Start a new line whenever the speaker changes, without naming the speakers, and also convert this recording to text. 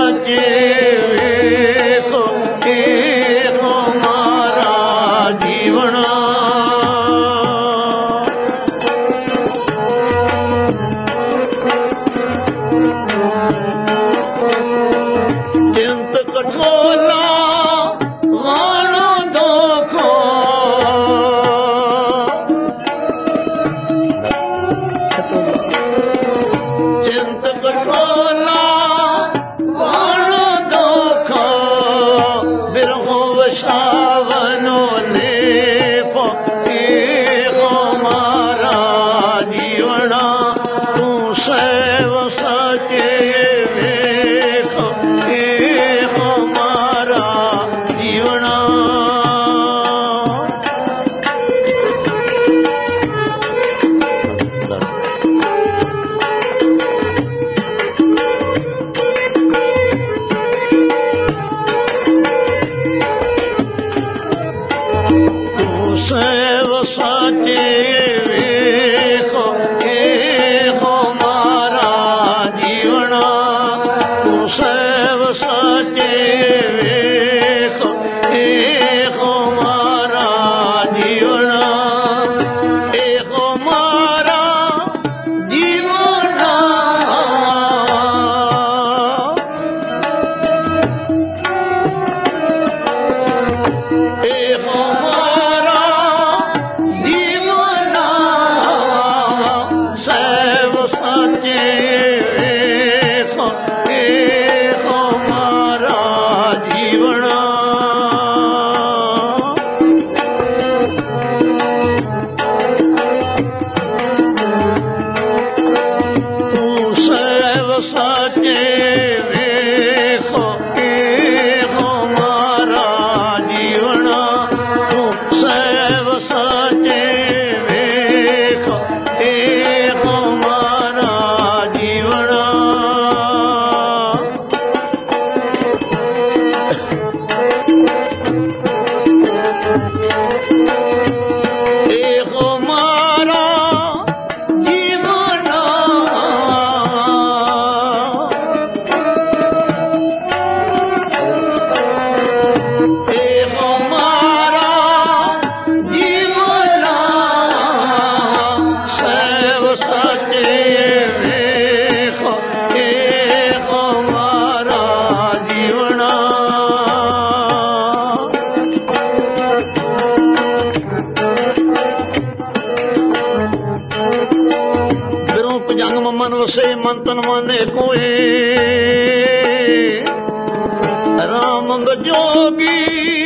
साचे वेखो एक मारा जीवना चिंत कठोला वाणो दोखो चिंत कठोला वाणो दोखो बिरहो वसावनो लेपो एहो मारा जीवना तू सैव सचे वेखो एहो मारा जीवना तू सैव साचे वेखो एहो मारा जीवना तू सैव साचे वेखो एहो मारा जीवना एहो मारा जीवना एहो मारा जीवना सैव साचे वेखो एहो मारा जीवना तू सैव साचे वेखो एहो मारा जीवना तू सैव साचे वेखो एहो मारा जीवना एहो मारा जीवना एहो मारा जीवना सैव साचे वेखो एहो मारा जीवना बिरों पजंग मन वसे मंतन माने कोई रामंग जोगी